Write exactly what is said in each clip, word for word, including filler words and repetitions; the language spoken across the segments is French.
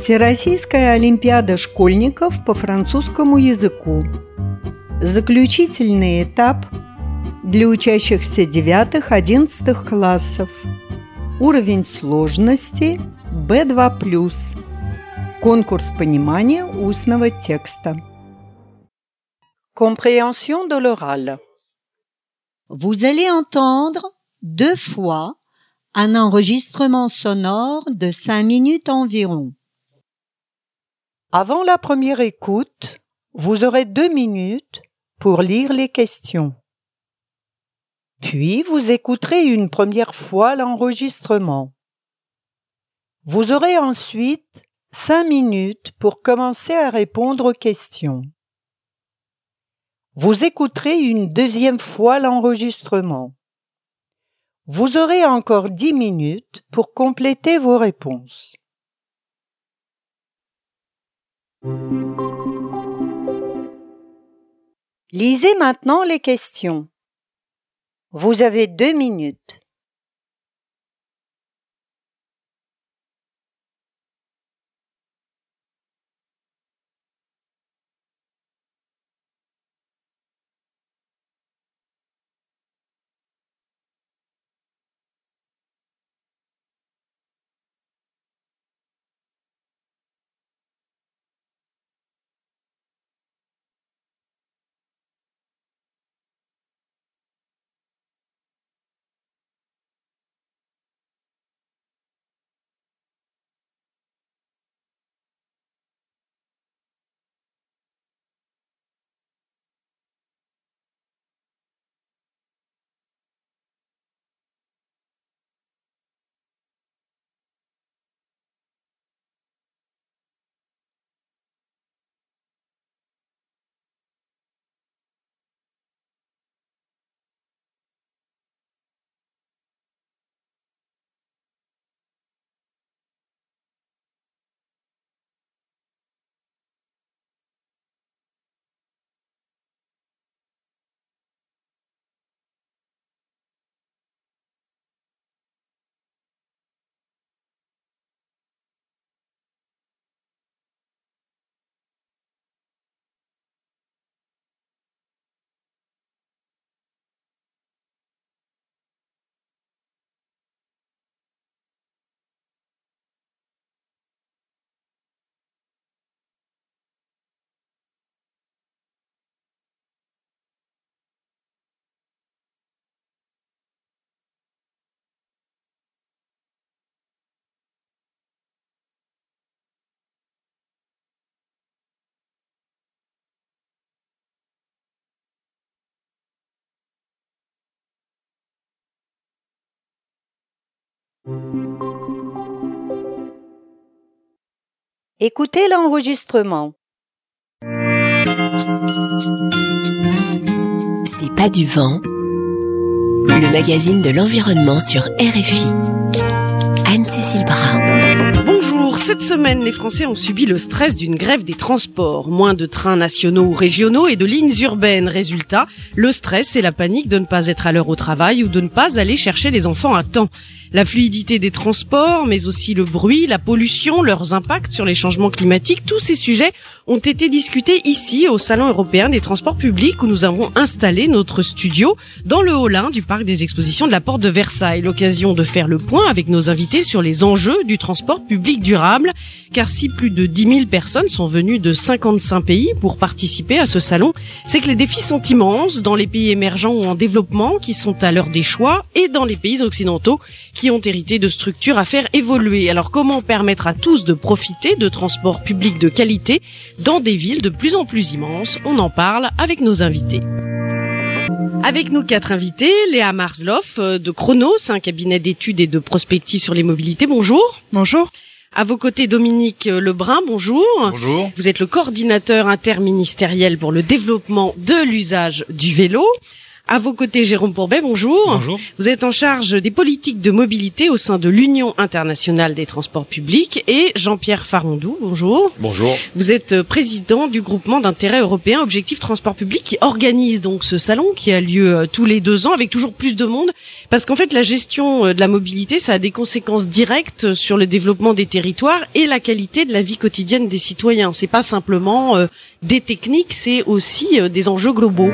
Всероссийская олимпиада школьников по французскому языку. Заключительный этап для учащихся девятых-одиннадцатых классов. Уровень сложности бэ два плюс. Конкурс понимания устного текста. Compréhension de l'oral. Vous allez entendre deux fois un enregistrement sonore de cinq minutes environ. Avant la première écoute, vous aurez deux minutes pour lire les questions. Puis vous écouterez une première fois l'enregistrement. Vous aurez ensuite cinq minutes pour commencer à répondre aux questions. Vous écouterez une deuxième fois l'enregistrement. Vous aurez encore dix minutes pour compléter vos réponses. Lisez maintenant les questions. Vous avez deux minutes. Écoutez l'enregistrement. C'est pas du vent, le magazine de l'environnement sur R F I. Anne-Cécile Bras. Bonjour, cette semaine, les Français ont subi le stress d'une grève des transports. Moins de trains nationaux ou régionaux et de lignes urbaines. Résultat, le stress et la panique de ne pas être à l'heure au travail ou de ne pas aller chercher les enfants à temps. La fluidité des transports, mais aussi le bruit, la pollution, leurs impacts sur les changements climatiques, tous ces sujets ont été discutés ici au Salon européen des transports publics où nous avons installé notre studio dans le hall un du parc des expositions de la Porte de Versailles. L'occasion de faire le point avec nos invités sur les enjeux du transport public durable, car si plus de dix mille personnes sont venues de cinquante-cinq pays pour participer à ce salon, c'est que les défis sont immenses dans les pays émergents ou en développement qui sont à l'heure des choix et dans les pays occidentaux qui ont hérité de structures à faire évoluer. Alors comment permettre à tous de profiter de transports publics de qualité dans des villes de plus en plus immenses? On en parle avec nos invités. Avec nous quatre invités, Léa Marzloff de Chronos, un cabinet d'études et de prospective sur les mobilités. Bonjour. Bonjour. À vos côtés, Dominique Lebrun, bonjour. Bonjour. Vous êtes le coordinateur interministériel pour le développement de l'usage du vélo. À vos côtés, Jérôme Pourbet, bonjour. Bonjour. Vous êtes en charge des politiques de mobilité au sein de l'Union internationale des transports publics. Et Jean-Pierre Farandou, bonjour. Bonjour. Vous êtes président du groupement d'intérêt européen Objectif Transport Public qui organise donc ce salon qui a lieu tous les deux ans avec toujours plus de monde. Parce qu'en fait, la gestion de la mobilité, ça a des conséquences directes sur le développement des territoires et la qualité de la vie quotidienne des citoyens. C'est pas simplement euh, des techniques, c'est aussi euh, des enjeux globaux.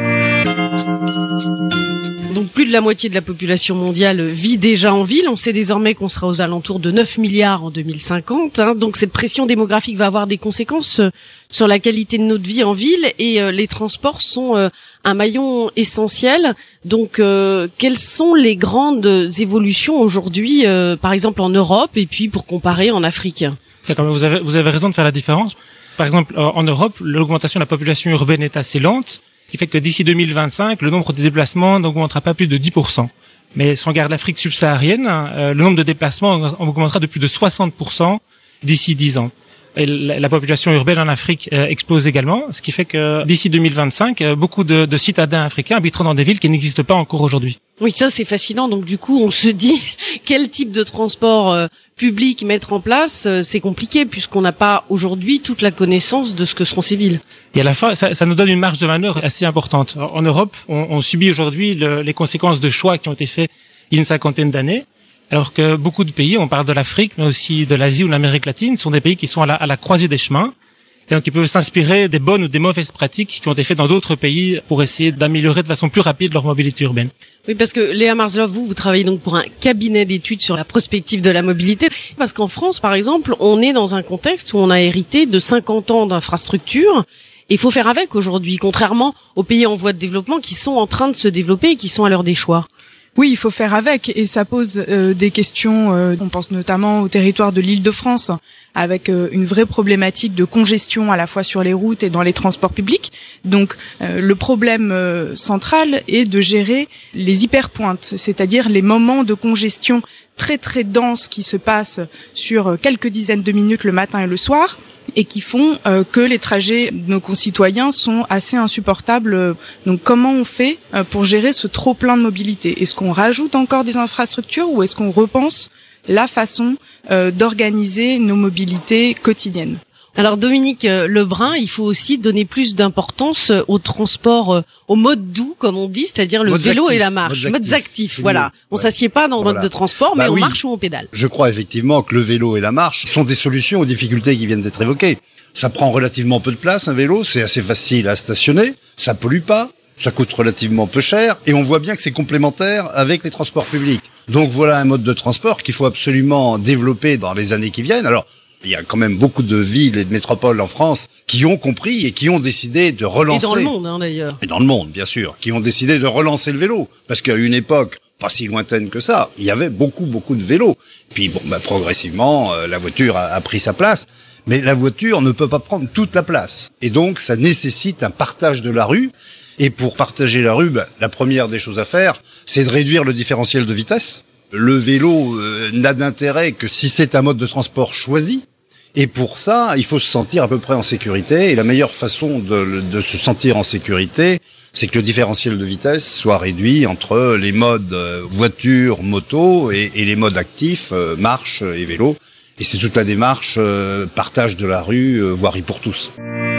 Donc plus de la moitié de la population mondiale vit déjà en ville. On sait désormais qu'on sera aux alentours de neuf milliards en deux mille cinquante. Hein. Donc cette pression démographique va avoir des conséquences sur la qualité de notre vie en ville et euh, les transports sont euh, un maillon essentiel. Donc euh, quelles sont les grandes évolutions aujourd'hui, euh, par exemple en Europe et puis pour comparer en Afrique? D'accord, vous avez, vous avez raison de faire la différence. Par exemple, en Europe, l'augmentation de la population urbaine est assez lente, ce qui fait que d'ici deux mille vingt-cinq, le nombre de déplacements n'augmentera pas plus de dix pour cent. Mais si on regarde l'Afrique subsaharienne, euh, le nombre de déplacements augmentera de plus de soixante pour cent d'ici dix ans. Et la, la population urbaine en Afrique euh, explose également, ce qui fait que d'ici deux mille vingt-cinq, euh, beaucoup de, de citadins africains habiteront dans des villes qui n'existent pas encore aujourd'hui. Oui, ça c'est fascinant. Donc du coup, on se dit quel type de transport euh, public mettre en place, euh, c'est compliqué puisqu'on n'a pas aujourd'hui toute la connaissance de ce que seront ces villes. Et à la fin, ça, ça nous donne une marge de manœuvre assez importante. En Europe, on, on subit aujourd'hui le, les conséquences de choix qui ont été faits il y a une cinquantaine d'années. Alors que beaucoup de pays, on parle de l'Afrique, mais aussi de l'Asie ou de l'Amérique latine, sont des pays qui sont à la, à la croisée des chemins. Et donc, ils peuvent s'inspirer des bonnes ou des mauvaises pratiques qui ont été faites dans d'autres pays pour essayer d'améliorer de façon plus rapide leur mobilité urbaine. Oui, parce que Léa Marzlov, vous, vous travaillez donc pour un cabinet d'études sur la prospective de la mobilité. Parce qu'en France, par exemple, on est dans un contexte où on a hérité de cinquante ans d'infrastructures. Et il faut faire avec aujourd'hui, contrairement aux pays en voie de développement qui sont en train de se développer et qui sont à l'heure des choix. Oui, il faut faire avec et ça pose euh, des questions. Euh, on pense notamment au territoire de l'Île-de-France avec euh, une vraie problématique de congestion à la fois sur les routes et dans les transports publics. Donc euh, le problème euh, central est de gérer les hyperpointes, c'est-à-dire les moments de congestion très très denses qui se passent sur quelques dizaines de minutes le matin et le soir et qui font euh, que les trajets de nos concitoyens sont assez insupportables. Donc comment on fait euh, pour gérer ce trop-plein de mobilité? Est-ce qu'on rajoute encore des infrastructures ou est-ce qu'on repense la façon euh, d'organiser nos mobilités quotidiennes? Alors Dominique Lebrun, il faut aussi donner plus d'importance au transport, euh, au mode doux, comme on dit, c'est-à-dire le Modes vélo actifs, et la marche. modes Modes actifs, actifs, c'est voilà. mieux. On Ouais. s'assied pas dans le Voilà. mode de transport, Bah mais oui. on marche ou on pédale. Je crois effectivement que le vélo et la marche sont des solutions aux difficultés qui viennent d'être évoquées. Ça prend relativement peu de place, un vélo, c'est assez facile à stationner, ça pollue pas, ça coûte relativement peu cher, et on voit bien que c'est complémentaire avec les transports publics. Donc voilà un mode de transport qu'il faut absolument développer dans les années qui viennent. Alors, il y a quand même beaucoup de villes et de métropoles en France qui ont compris et qui ont décidé de relancer. Et dans le monde, hein, d'ailleurs. Et dans le monde, bien sûr, qui ont décidé de relancer le vélo. Parce qu'à une époque, pas si lointaine que ça, il y avait beaucoup, beaucoup de vélos. Puis bon, bah, progressivement, euh, la voiture a, a pris sa place. Mais la voiture ne peut pas prendre toute la place. Et donc, ça nécessite un partage de la rue. Et pour partager la rue, bah, la première des choses à faire, c'est de réduire le différentiel de vitesse. Le vélo euh, n'a d'intérêt que si c'est un mode de transport choisi. Et pour ça, il faut se sentir à peu près en sécurité. Et la meilleure façon de, de se sentir en sécurité, c'est que le différentiel de vitesse soit réduit entre les modes euh, voiture, moto et, et les modes actifs, euh, marche et vélo. Et c'est toute la démarche euh, partage de la rue, euh, voirie pour tous.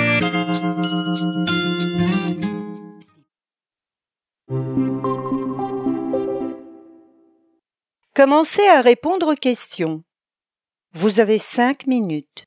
Commencez à répondre aux questions. Vous avez cinq minutes.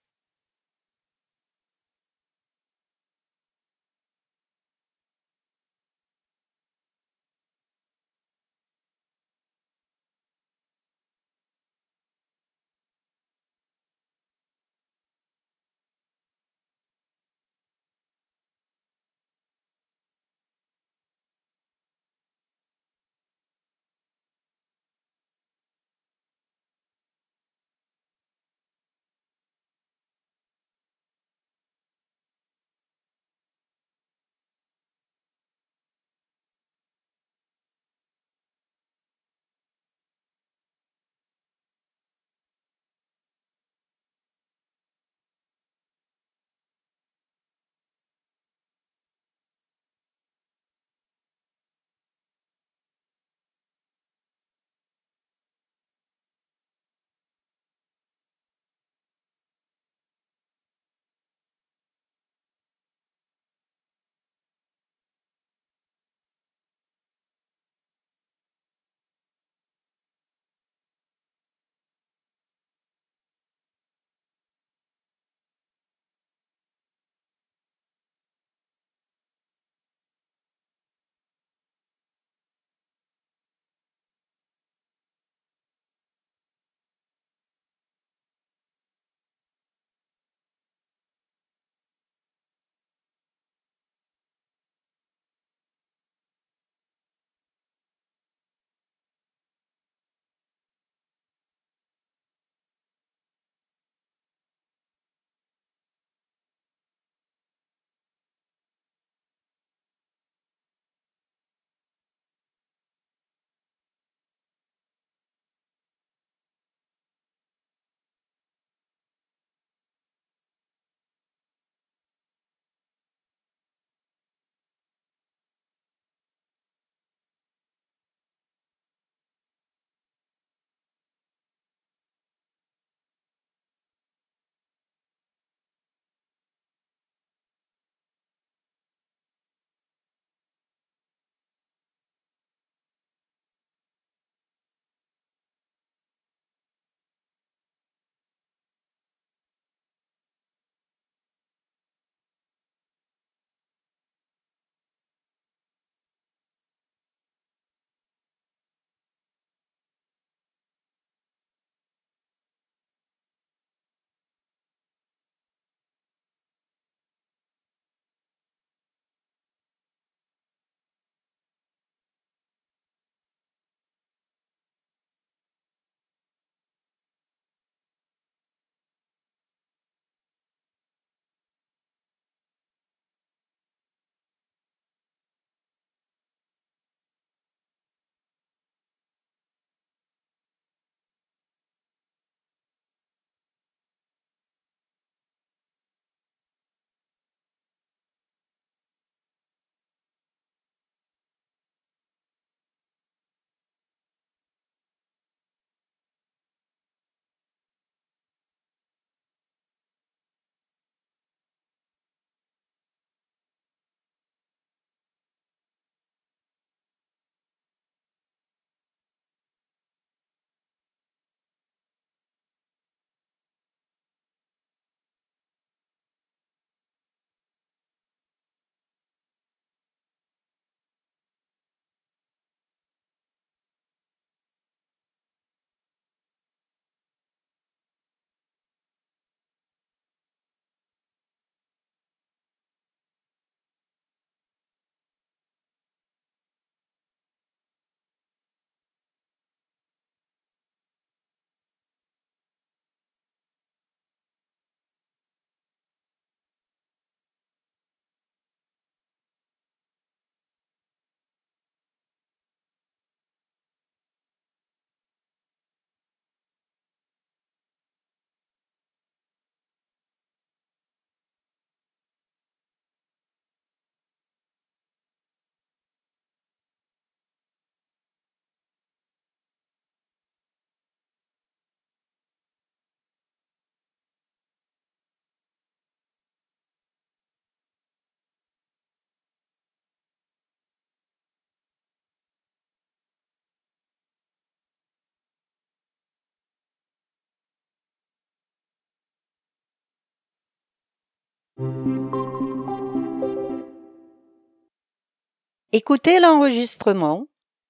Écoutez l'enregistrement.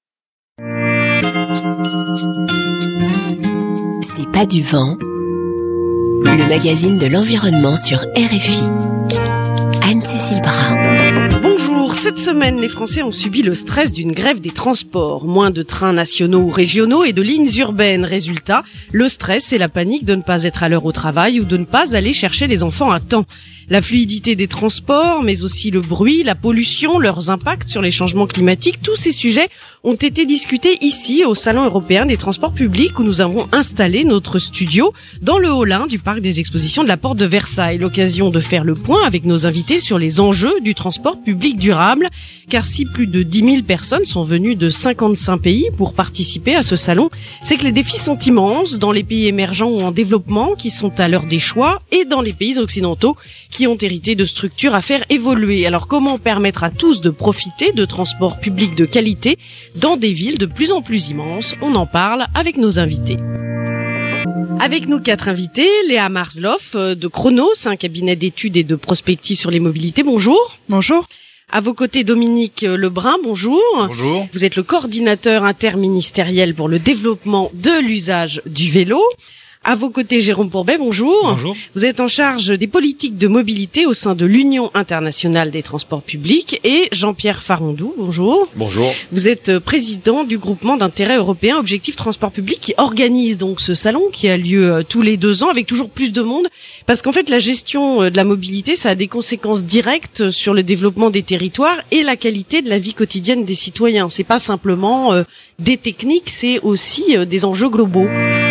C'est pas du vent, le magazine de l'environnement sur R F I. Anne-Cécile Bras. Bonjour, cette semaine, les Français ont subi le stress d'une grève des transports. Moins de trains nationaux ou régionaux et de lignes urbaines. Résultat, le stress et la panique de ne pas être à l'heure au travail ou de ne pas aller chercher les enfants à temps. La fluidité des transports, mais aussi le bruit, la pollution, leurs impacts sur les changements climatiques, tous ces sujets ont été discutés ici au Salon européen des transports publics où nous avons installé notre studio dans le hall un du parc des expositions de la Porte de Versailles. L'occasion de faire le point avec nos invités sur les enjeux du transport public durable, car si plus de dix mille personnes sont venues de cinquante-cinq pays pour participer à ce salon, c'est que les défis sont immenses dans les pays émergents ou en développement qui sont à l'heure des choix et dans les pays occidentaux qui ont hérité de structures à faire évoluer. Alors comment permettre à tous de profiter de transports publics de qualité dans des villes de plus en plus immenses? On en parle avec nos invités. Avec nous quatre invités, Léa Marzloff de Chronos, un cabinet d'études et de prospective sur les mobilités. Bonjour. Bonjour. À vos côtés, Dominique Lebrun, bonjour. Bonjour. Vous êtes le coordinateur interministériel pour le développement de l'usage du vélo. À vos côtés, Jérôme Pourbet, bonjour. Bonjour. Vous êtes en charge des politiques de mobilité au sein de l'Union internationale des transports publics. Et Jean-Pierre Farandou, bonjour. Bonjour. Vous êtes président du groupement d'intérêt européen Objectif Transport Public qui organise donc ce salon qui a lieu tous les deux ans avec toujours plus de monde. Parce qu'en fait, la gestion de la mobilité, ça a des conséquences directes sur le développement des territoires et la qualité de la vie quotidienne des citoyens. C'est pas simplement euh, des techniques, c'est aussi euh, des enjeux globaux.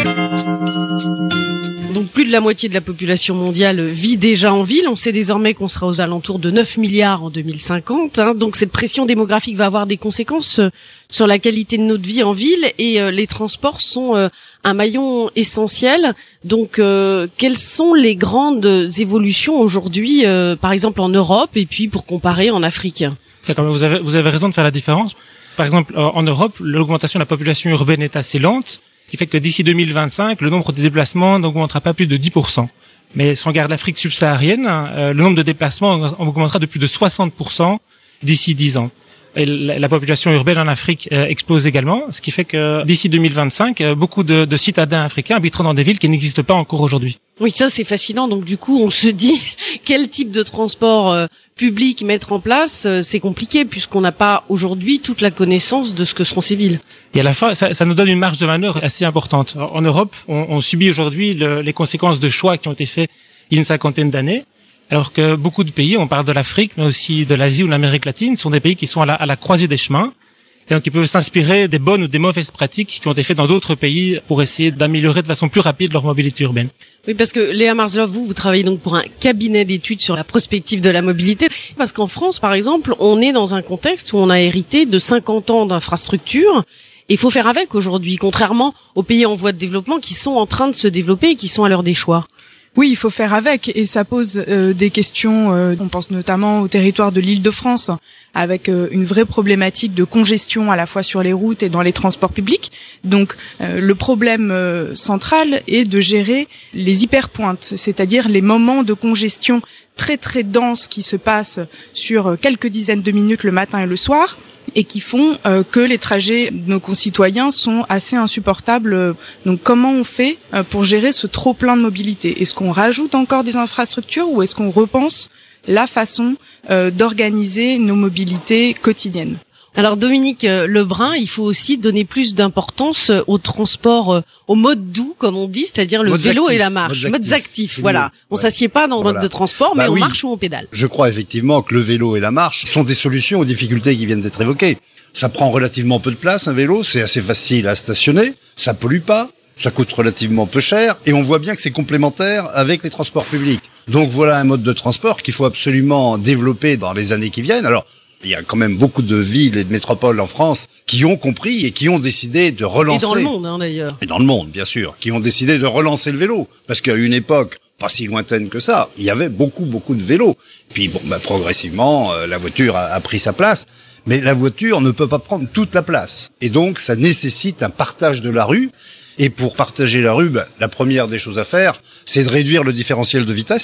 Donc plus de la moitié de la population mondiale vit déjà en ville. On sait désormais qu'on sera aux alentours de neuf milliards en deux mille cinquante. Hein. Donc cette pression démographique va avoir des conséquences sur la qualité de notre vie en ville et euh, les transports sont euh, un maillon essentiel. Donc euh, quelles sont les grandes évolutions aujourd'hui, euh, par exemple en Europe et puis pour comparer en Afrique? D'accord, vous avez, vous avez raison de faire la différence. Par exemple, en Europe, l'augmentation de la population urbaine est assez lente, ce qui fait que d'ici deux mille vingt-cinq, le nombre de déplacements n'augmentera pas plus de dix pour cent. Mais si on regarde l'Afrique subsaharienne, euh, le nombre de déplacements augmentera de plus de soixante pour cent d'ici dix ans. Et la, la population urbaine en Afrique euh, explose également, ce qui fait que d'ici deux mille vingt-cinq, euh, beaucoup de, de citadins africains habiteront dans des villes qui n'existent pas encore aujourd'hui. Oui, ça c'est fascinant. Donc du coup, on se dit quel type de transport euh, public mettre en place, euh, c'est compliqué puisqu'on n'a pas aujourd'hui toute la connaissance de ce que seront ces villes. Et à la fin, ça, ça nous donne une marge de manœuvre assez importante. En Europe, on, on subit aujourd'hui le, les conséquences de choix qui ont été faits il y a une cinquantaine d'années, alors que beaucoup de pays, on parle de l'Afrique, mais aussi de l'Asie ou de l'Amérique latine, sont des pays qui sont à la, à la croisée des chemins, et donc ils peuvent s'inspirer des bonnes ou des mauvaises pratiques qui ont été faites dans d'autres pays pour essayer d'améliorer de façon plus rapide leur mobilité urbaine. Oui, parce que Léa Marzloff, vous, vous travaillez donc pour un cabinet d'études sur la prospective de la mobilité. Parce qu'en France, par exemple, on est dans un contexte où on a hérité de cinquante ans d'infrastructures. Et il faut faire avec aujourd'hui, contrairement aux pays en voie de développement qui sont en train de se développer et qui sont à l'heure des choix. Oui, il faut faire avec et ça pose euh, des questions, euh, on pense notamment au territoire de l'Île-de-France avec euh, une vraie problématique de congestion à la fois sur les routes et dans les transports publics. Donc euh, le problème euh, central est de gérer les hyperpointes, c'est-à-dire les moments de congestion très très denses qui se passent sur quelques dizaines de minutes le matin et le soir et qui font euh, que les trajets de nos concitoyens sont assez insupportables. Donc comment on fait euh, pour gérer ce trop-plein de mobilité? Est-ce qu'on rajoute encore des infrastructures ou est-ce qu'on repense la façon euh, d'organiser nos mobilités quotidiennes? Alors Dominique Lebrun, il faut aussi donner plus d'importance au transport, au mode doux, comme on dit, c'est-à-dire le modes vélo actifs, et la marche. modes Modes actifs, actifs, c'est voilà. mieux. On Ouais. s'assied pas dans le Voilà. mode de transport, Bah mais oui. on marche ou on pédale. Je crois effectivement que le vélo et la marche sont des solutions aux difficultés qui viennent d'être évoquées. Ça prend relativement peu de place, un vélo, c'est assez facile à stationner, ça pollue pas, ça coûte relativement peu cher, et on voit bien que c'est complémentaire avec les transports publics. Donc voilà un mode de transport qu'il faut absolument développer dans les années qui viennent. Alors, il y a quand même beaucoup de villes et de métropoles en France qui ont compris et qui ont décidé de relancer. Et dans le monde, hein, d'ailleurs. Et dans le monde, bien sûr, qui ont décidé de relancer le vélo. Parce qu'à une époque, pas si lointaine que ça, il y avait beaucoup, beaucoup de vélos. Puis bon, bah, progressivement, euh, la voiture a, a pris sa place. Mais la voiture ne peut pas prendre toute la place. Et donc, ça nécessite un partage de la rue. Et pour partager la rue, bah, la première des choses à faire, c'est de réduire le différentiel de vitesse.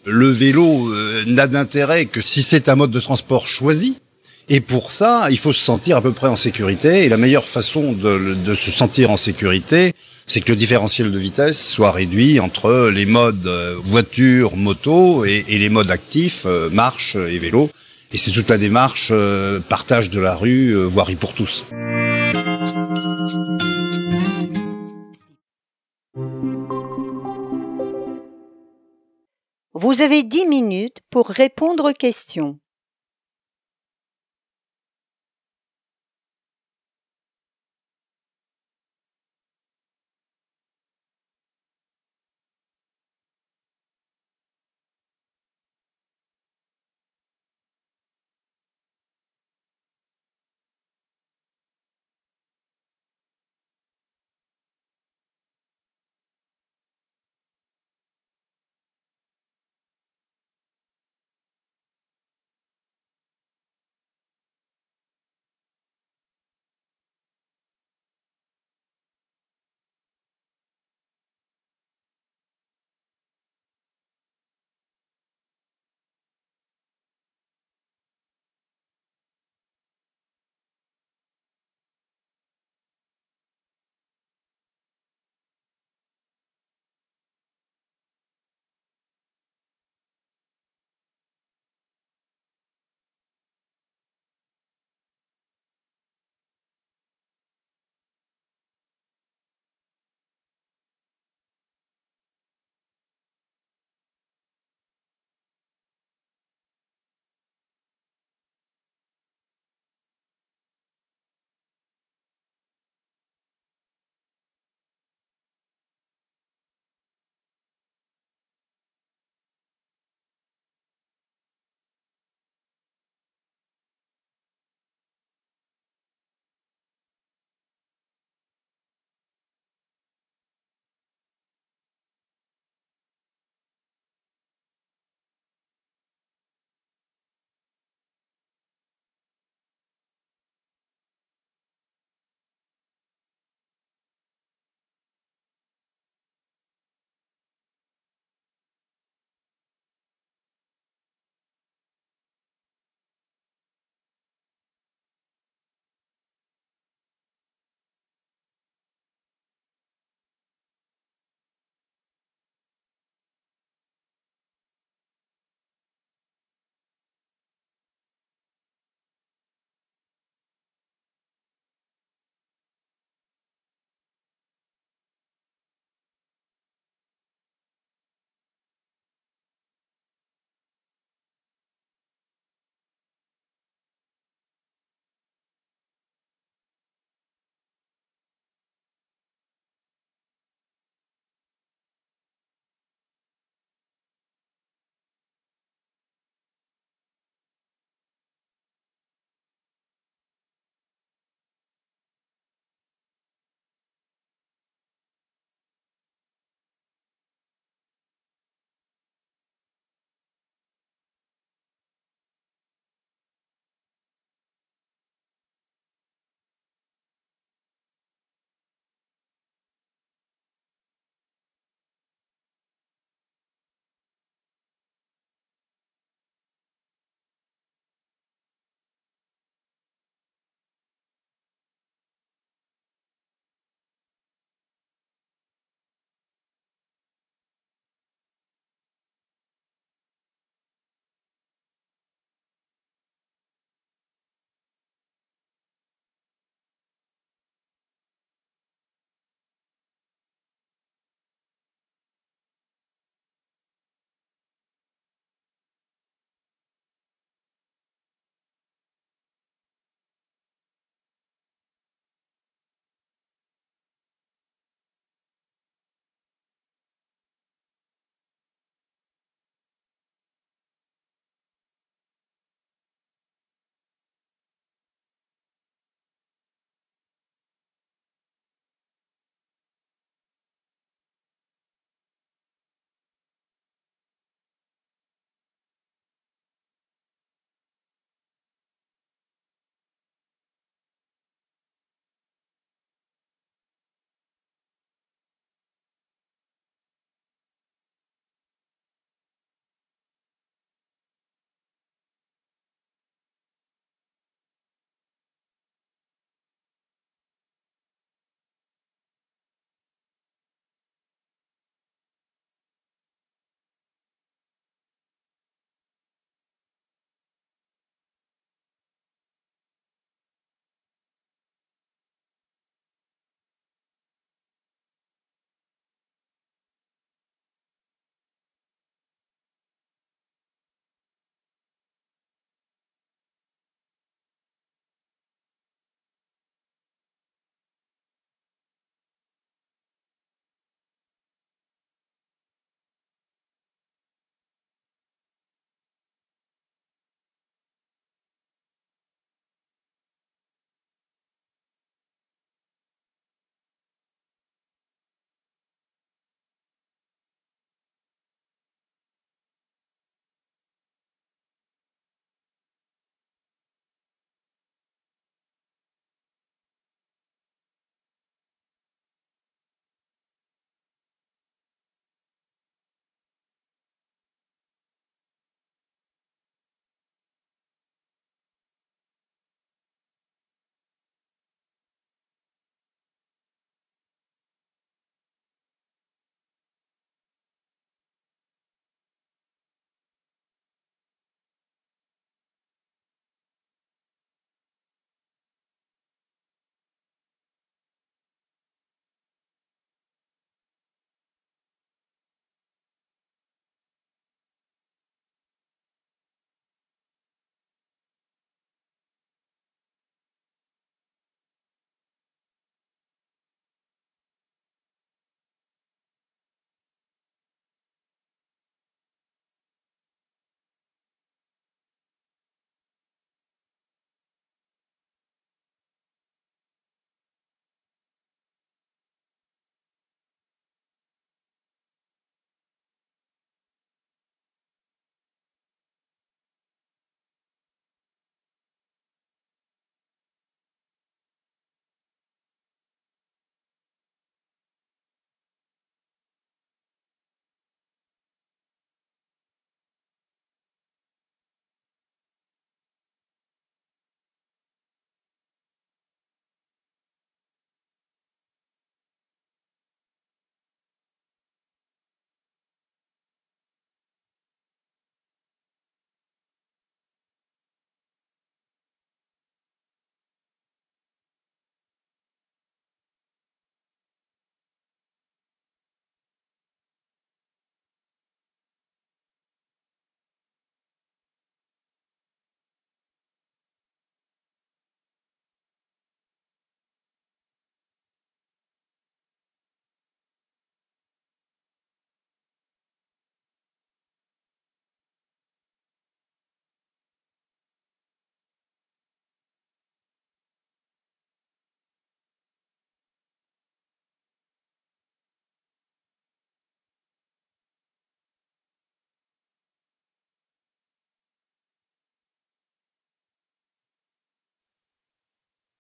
Le vélo euh, n'a d'intérêt que si c'est un mode de transport choisi. Et pour ça, il faut se sentir à peu près en sécurité. Et la meilleure façon de, de se sentir en sécurité, c'est que le différentiel de vitesse soit réduit entre les modes euh, voiture, moto et, et les modes actifs, euh, marche et vélo. Et c'est toute la démarche euh, partage de la rue, euh, voirie pour tous. Vous avez dix minutes pour répondre aux questions.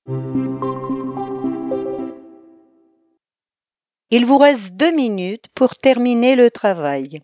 Il vous reste deux minutes pour terminer le travail.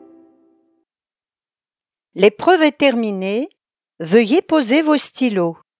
L'épreuve est terminée. Veuillez poser vos stylos.